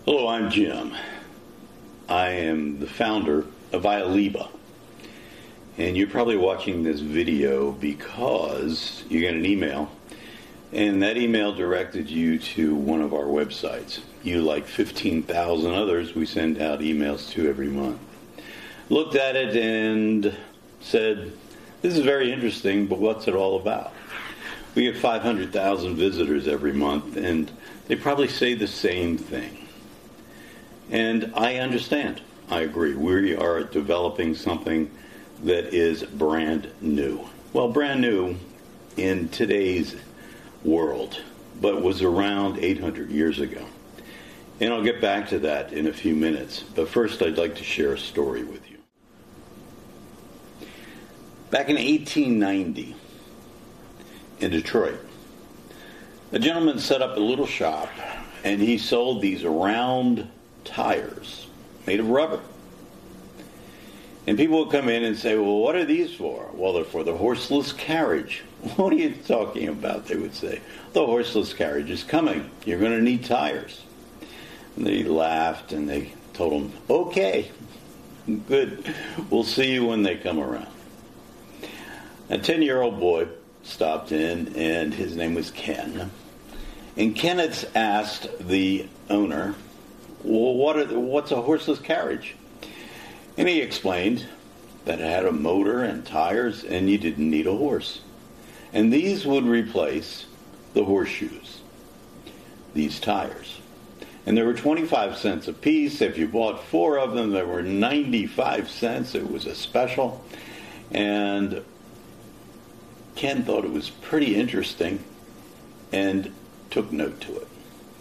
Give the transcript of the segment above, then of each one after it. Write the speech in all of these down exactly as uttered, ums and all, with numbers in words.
Hello, I'm Jim. I am the founder of Ialiba. And you're probably watching this video because you got an email, and that email directed you to one of our websites. You, like fifteen thousand others, we send out emails to every month. Looked at it and said, this is very interesting, but what's it all about? We get five hundred thousand visitors every month, and they probably say the same thing. And I understand. I agree. We are developing something that is brand new. Well, brand new in today's world, but was around eight hundred years ago. And I'll get back to that in a few minutes. But first, I'd like to share a story with you. Back in eighteen ninety, in Detroit, a gentleman set up a little shop, and he sold these round tires made of rubber. And people would come in and say, well, what are these for? Well, they're for the horseless carriage. What are you talking about, they would say. The horseless carriage is coming. You're going to need tires. And they laughed and they told him, okay, good. We'll see you when they come around. A ten-year-old boy stopped in, and his name was Ken. And Kenneth asked the owner, well, what are the, what's a horseless carriage? And he explained that it had a motor and tires, and you didn't need a horse. And these would replace the horseshoes, these tires. And they were twenty-five cents a piece. If you bought four of them, they were ninety-five cents. It was a special. And Ken thought it was pretty interesting and took note to it.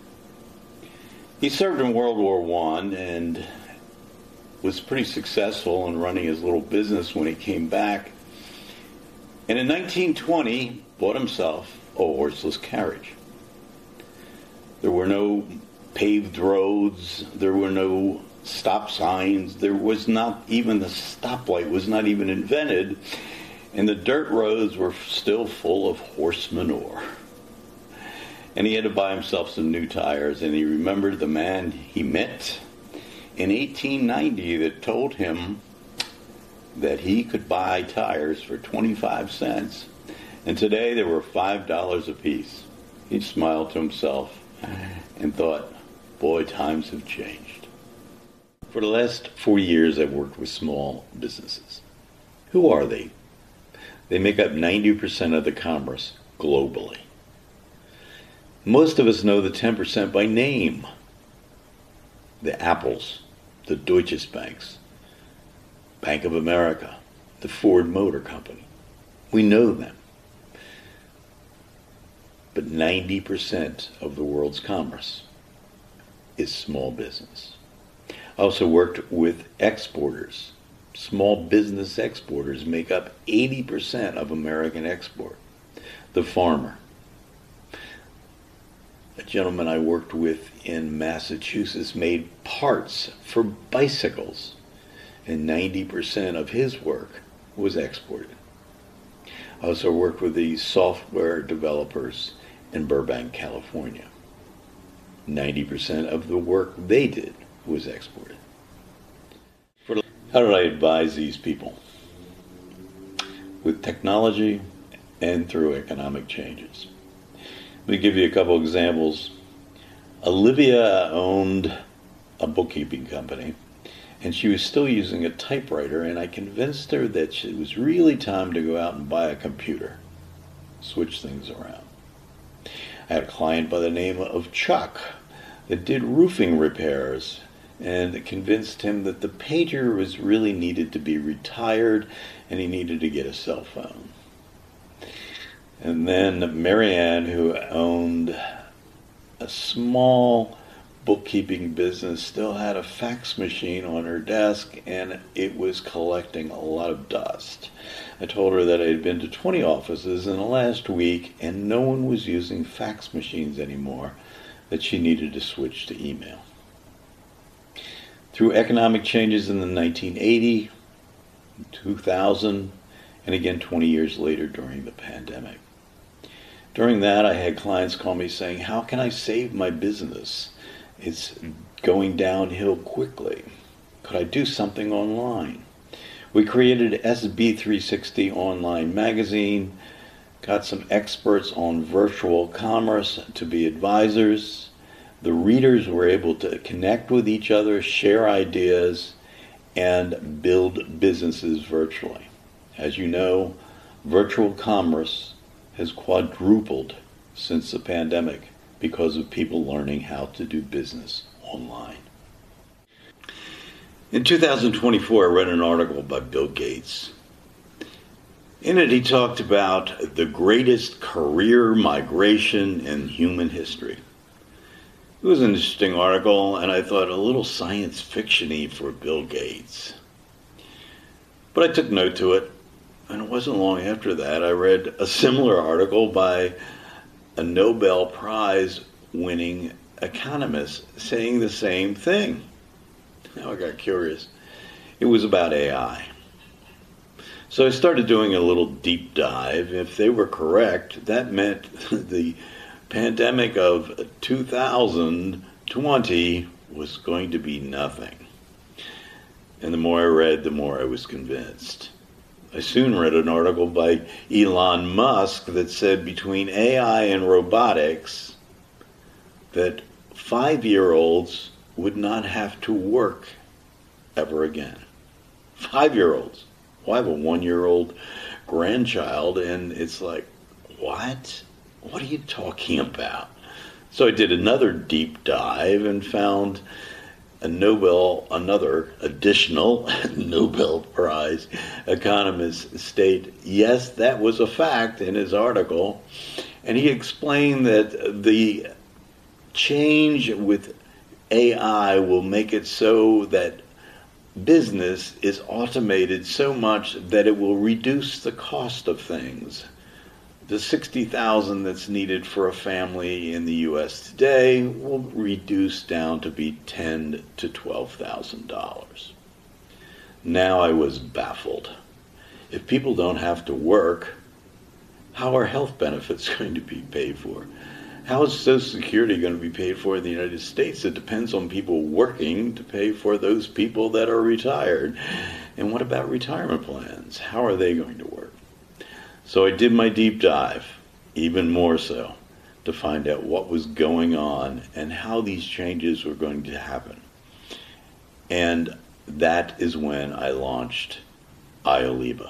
He served in World War One and was pretty successful in running his little business when he came back. And in nineteen twenty, bought himself a horseless carriage. There were no paved roads. There were no stop signs. There was not even the stoplight was not even invented. And the dirt roads were still full of horse manure. And he had to buy himself some new tires, and he remembered the man he met in eighteen ninety that told him that he could buy tires for twenty-five cents. And today they were five dollars a piece. He smiled to himself and thought, boy, times have changed. For the last four years, I've worked with small businesses. Who are they? They make up ninety percent of the commerce globally. Most of us know the ten percent by name. The Apples, the Deutsche Banks, Bank of America, the Ford Motor Company. We know them. But ninety percent of the world's commerce is small business. I also worked with exporters. Small business exporters make up eighty percent of American export. The farmer. A gentleman I worked with in Massachusetts made parts for bicycles, and ninety percent of his work was exported. I also worked with the software developers in Burbank, California. ninety percent of the work they did was exported. How did I advise these people? With technology and through economic changes. Let me give you a couple examples. Olivia owned a bookkeeping company, and she was still using a typewriter, and I convinced her that it was really time to go out and buy a computer, switch things around. I had a client by the name of Chuck that did roofing repairs, and convinced him that the pager was really needed to be retired, and he needed to get a cell phone. And then Marianne, who owned a small bookkeeping business, still had a fax machine on her desk, and it was collecting a lot of dust. I told her that I had been to twenty offices in the last week, and no one was using fax machines anymore, that she needed to switch to email. Through economic changes in the nineteen eighty, two thousand, and again twenty years later during the pandemic. During that, I had clients call me saying, how can I save my business? It's going downhill quickly. Could I do something online? We created S B three sixty Online Magazine, got some experts on virtual commerce to be advisors. The readers were able to connect with each other, share ideas, and build businesses virtually. As you know, virtual commerce has quadrupled since the pandemic because of people learning how to do business online. In two thousand twenty-four, I read an article by Bill Gates. In it, he talked about the greatest career migration in human history. It was an interesting article, and I thought a little science fiction-y for Bill Gates. But I took note to it, and it wasn't long after that I read a similar article by a Nobel Prize-winning economist saying the same thing. Now I got curious. It was about A I. So I started doing a little deep dive. If they were correct, that meant the pandemic of two thousand twenty was going to be nothing. And the more I read, the more I was convinced. I soon read an article by Elon Musk that said between A I and robotics that five-year-olds would not have to work ever again. Five-year-olds. Well, I have a one-year-old grandchild, and it's like, what? What are you talking about? So I did another deep dive and found a Nobel, another additional Nobel Prize economist state, yes, that was a fact in his article. And he explained that the change with A I will make it so that business is automated so much that it will reduce the cost of things. The sixty thousand dollars that's needed for a family in the U S today will reduce down to be ten thousand to twelve thousand dollars. Now I was baffled. If people don't have to work, how are health benefits going to be paid for? How is Social Security going to be paid for in the United States? It depends on people working to pay for those people that are retired. And what about retirement plans? How are they going to work? So I did my deep dive, even more so, to find out what was going on and how these changes were going to happen. And that is when I launched iOliba,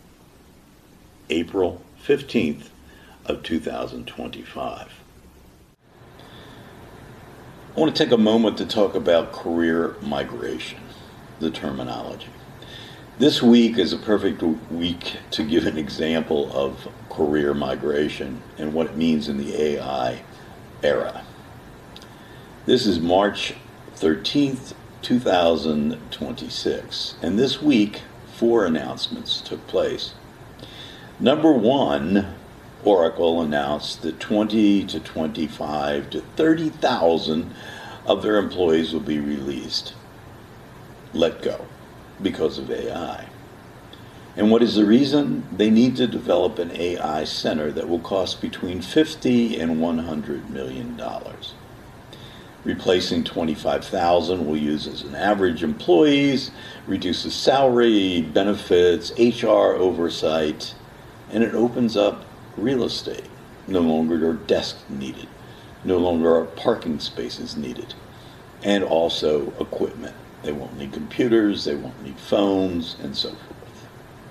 April fifteenth of two thousand twenty-five. I want to take a moment to talk about career migration, the terminology. This week is a perfect week to give an example of career migration and what it means in the A I era. This is March thirteenth, two thousand twenty-six, and this week four announcements took place. Number one, Oracle announced that twenty to twenty-five to thirty thousand of their employees will be released, let go, because of A I. And what is the reason? They need to develop an A I center that will cost between fifty and one hundred million dollars. Replacing twenty-five thousand will use as an average employees, reduces salary, benefits, H R oversight, and it opens up real estate. No longer are desks needed. No longer are parking spaces needed. And also equipment. They won't need computers, they won't need phones, and so forth.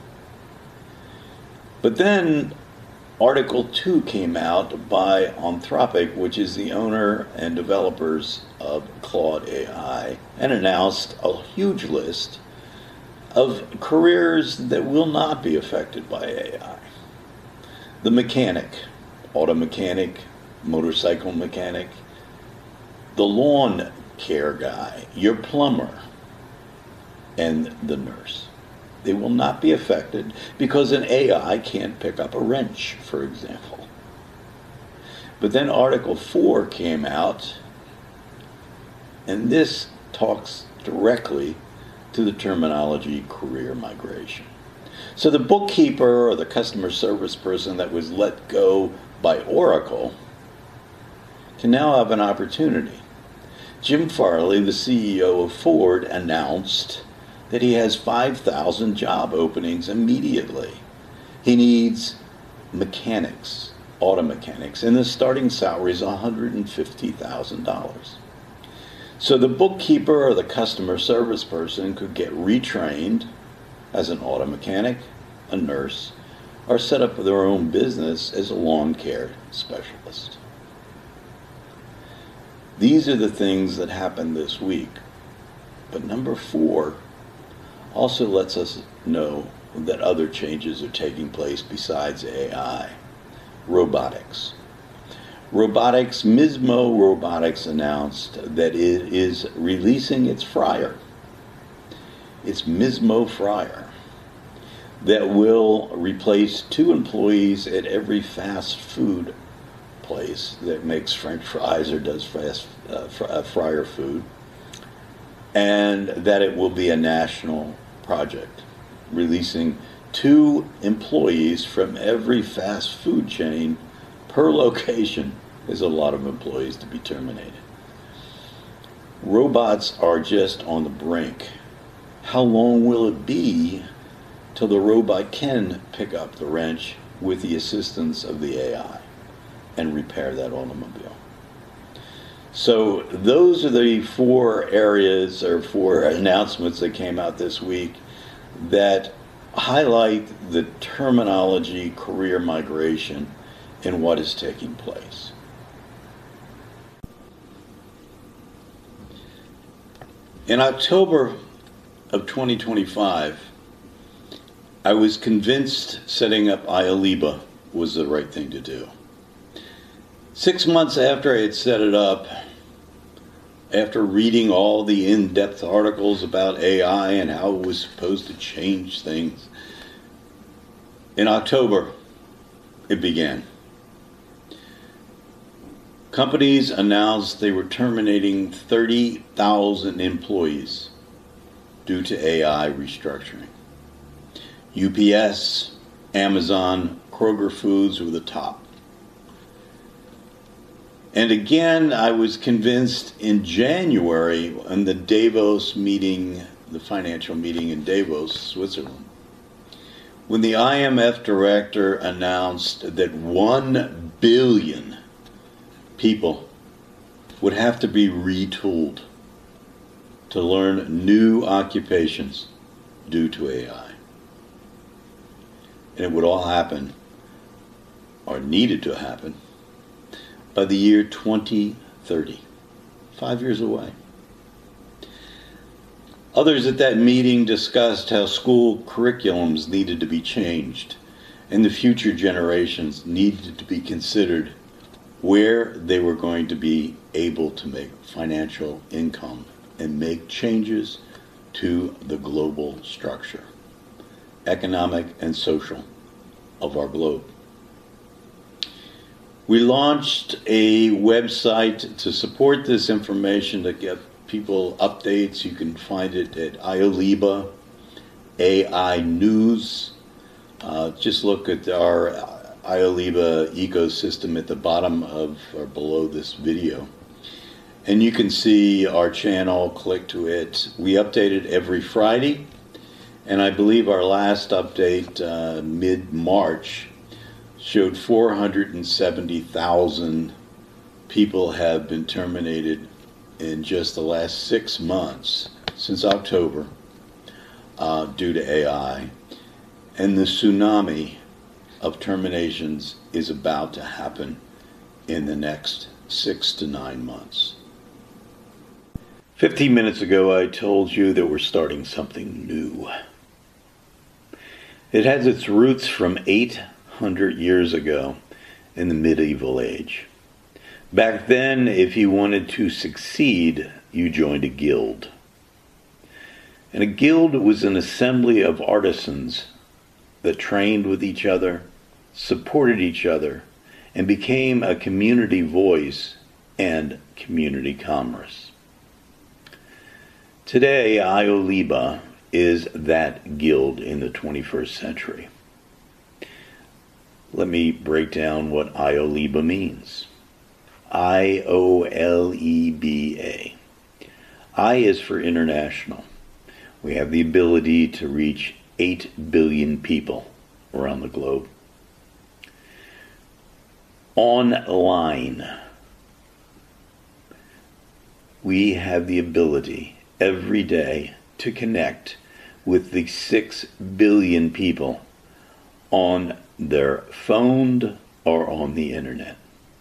But then Article two came out by Anthropic, which is the owner and developers of Claude A I, and announced a huge list of careers that will not be affected by A I. The mechanic, auto mechanic, motorcycle mechanic, the lawn care guy, your plumber, and the nurse. They will not be affected because an A I can't pick up a wrench, for example. But then Article four came out, and this talks directly to the terminology career migration. So the bookkeeper or the customer service person that was let go by Oracle can now have an opportunity Jim Farley, the C E O of Ford, announced that he has five thousand job openings immediately. He needs mechanics, auto mechanics, and the starting salary is one hundred fifty thousand dollars. So the bookkeeper or the customer service person could get retrained as an auto mechanic, a nurse, or set up their own business as a lawn care specialist. These are the things that happened this week. But number four also lets us know that other changes are taking place besides A I. Robotics. Robotics, Mismo Robotics announced that it is releasing its fryer. Its Mismo fryer that will replace two employees at every fast food place that makes French fries or does fast uh, fr- uh, fryer food, and that it will be a national project, releasing two employees from every fast food chain per location. Is a lot of employees to be terminated. Robots are just on the brink. How long will it be till the robot can pick up the wrench with the assistance of the A I and repair that automobile? So those are the four areas or four announcements that came out this week that highlight the terminology career migration and what is taking place. In October of twenty twenty-five, I was convinced setting up iOLIBA was the right thing to do. Six months after I had set it up, after reading all the in-depth articles about A I and how it was supposed to change things, in October, it began. Companies announced they were terminating thirty thousand employees due to A I restructuring. U P S, Amazon, Kroger Foods were the top. And again, I was convinced in January in the Davos meeting, the financial meeting in Davos, Switzerland, when the I M F director announced that one billion people would have to be retooled to learn new occupations due to A I. And it would all happen, or needed to happen, by the year twenty thirty, five years away. Others at that meeting discussed how school curriculums needed to be changed and the future generations needed to be considered where they were going to be able to make financial income and make changes to the global structure, economic and social, of our globe. We launched a website to support this information, to give people updates. You can find it at iOLIBA, A I News. Uh, just look at our iOLIBA ecosystem at the bottom of or below this video. And you can see our channel, click to it. We update it every Friday. And I believe our last update, uh, mid-March, showed four hundred seventy thousand people have been terminated in just the last six months, since October, uh, due to A I. And the tsunami of terminations is about to happen in the next six to nine months. Fifteen minutes ago, I told you that we're starting something new. It has its roots from eight hundred years ago in the medieval age. Back then, if you wanted to succeed, you joined a guild. And a guild was an assembly of artisans that trained with each other, supported each other, and became a community voice and community commerce. Today, iOLIBA is that guild in the twenty-first century. Let me break down what iOLIBA means. I O L E B A. I is for international. We have the ability to reach eight billion people around the globe. Online, we have the ability every day to connect with the six billion people on their phone or on the internet.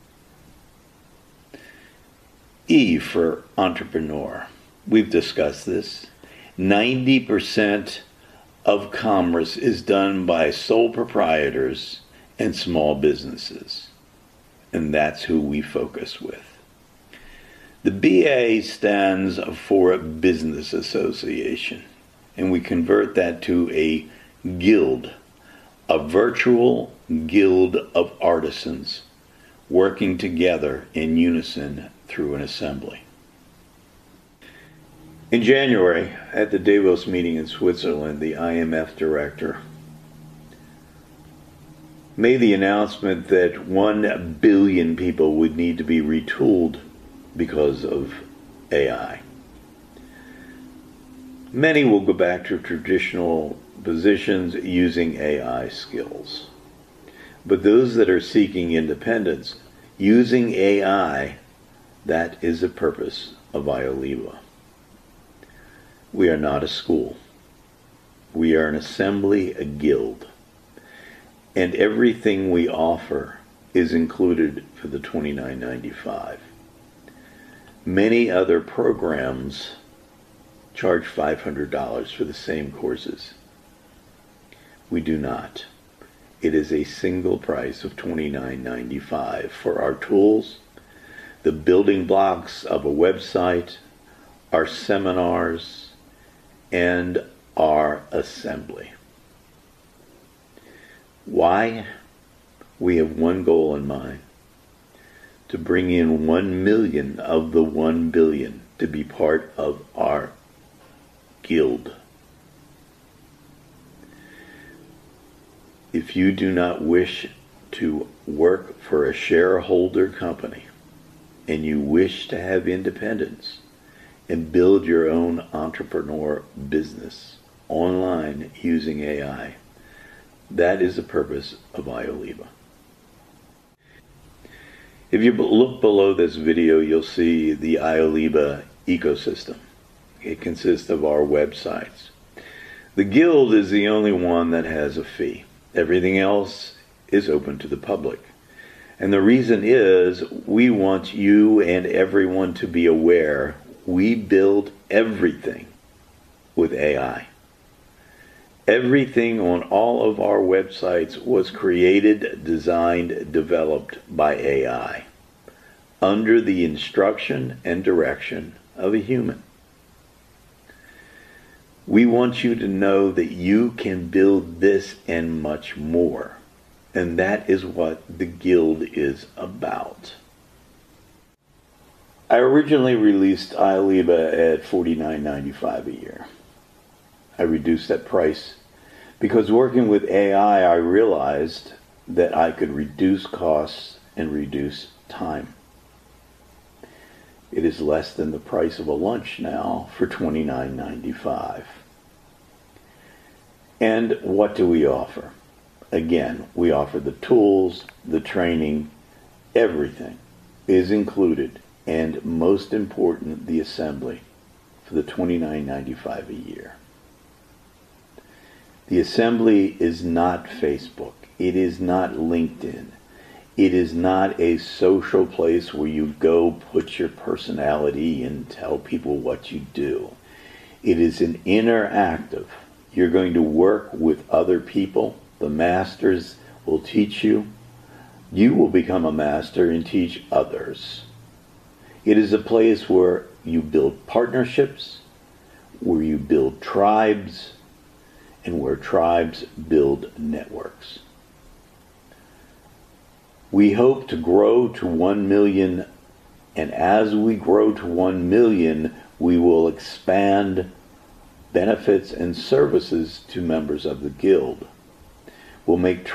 E for entrepreneur. We've discussed this. ninety percent of commerce is done by sole proprietors and small businesses. And that's who we focus with. The B A stands for Business Association, and we convert that to a guild, a virtual guild of artisans working together in unison through an assembly. In January, at the Davos meeting in Switzerland, the I M F director made the announcement that one billion people would need to be retooled because of A I. Many will go back to traditional positions using A I skills. But those that are seeking independence, using A I, that is the purpose of IOLIVA. We are not a school. We are an assembly, a guild. And everything we offer is included for the twenty-nine ninety-five. Many other programs charge five hundred dollars for the same courses. We do not. It is a single price of twenty-nine ninety-five for our tools, the building blocks of a website, our seminars, and our assembly. Why? We have one goal in mind: to bring in one million of the one billion to be part of our guild. If you do not wish to work for a shareholder company and you wish to have independence and build your own entrepreneur business online using A I, that is the purpose of IOLIVA. If you look below this video, you'll see the IOLIVA ecosystem. It consists of our websites. The guild is the only one that has a fee. Everything else is open to the public. And the reason is we want you and everyone to be aware we build everything with A I. Everything on all of our websites was created, designed, developed by A I under the instruction and direction of a human. We want you to know that you can build this and much more. And that is what the guild is about. I originally released IOLIVA at forty-nine ninety-five a year. I reduced that price because working with A I, I realized that I could reduce costs and reduce time. It is less than the price of a lunch now for twenty-nine ninety-five. And what do we offer? Again, we offer the tools, the training, everything is included, and most important, the assembly for the twenty-nine ninety-five a year. The assembly is not Facebook. It is not LinkedIn. It is not a social place where you go put your personality and tell people what you do. It is an interactive. You're going to work with other people. The masters will teach you. You will become a master and teach others. It is a place where you build partnerships, where you build tribes, and where tribes build networks. We hope to grow to one million, and as we grow to one million, we will expand benefits and services to members of the guild. We'll make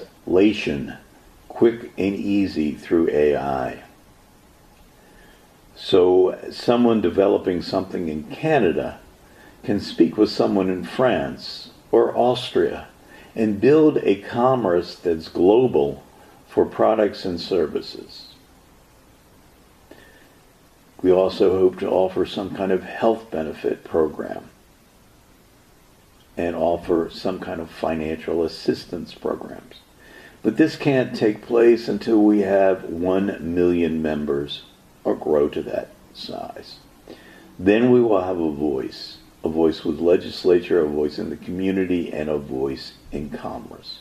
translation quick and easy through A I. So someone developing something in Canada can speak with someone in France or Austria and build a commerce that's global for products and services. We also hope to offer some kind of health benefit program and offer some kind of financial assistance programs. But this can't take place until we have one million members or grow to that size. Then we will have a voice, a voice with legislature, a voice in the community, and a voice in commerce.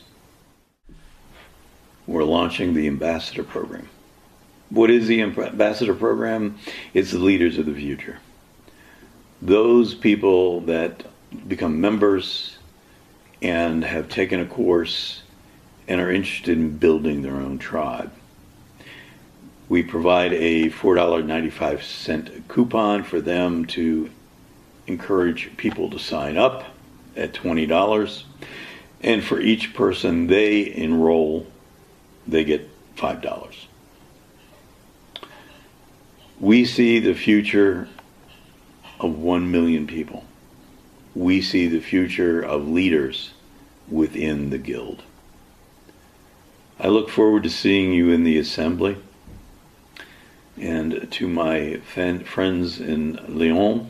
We're launching the Ambassador Program. What is the Ambassador Program? It's the leaders of the future. Those people that become members and have taken a course and are interested in building their own tribe. We provide a four dollars and ninety-five cents coupon for them to encourage people to sign up at twenty dollars. And for each person they enroll, they get five dollars. We see the future of one million people. We see the future of leaders within the Guild. I look forward to seeing you in the assembly. And to my fan, friends in Lyon,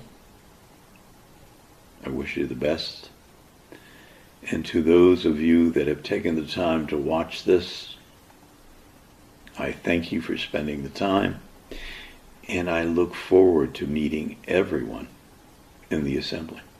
I wish you the best. And to those of you that have taken the time to watch this, I thank you for spending the time. And I look forward to meeting everyone in the assembly.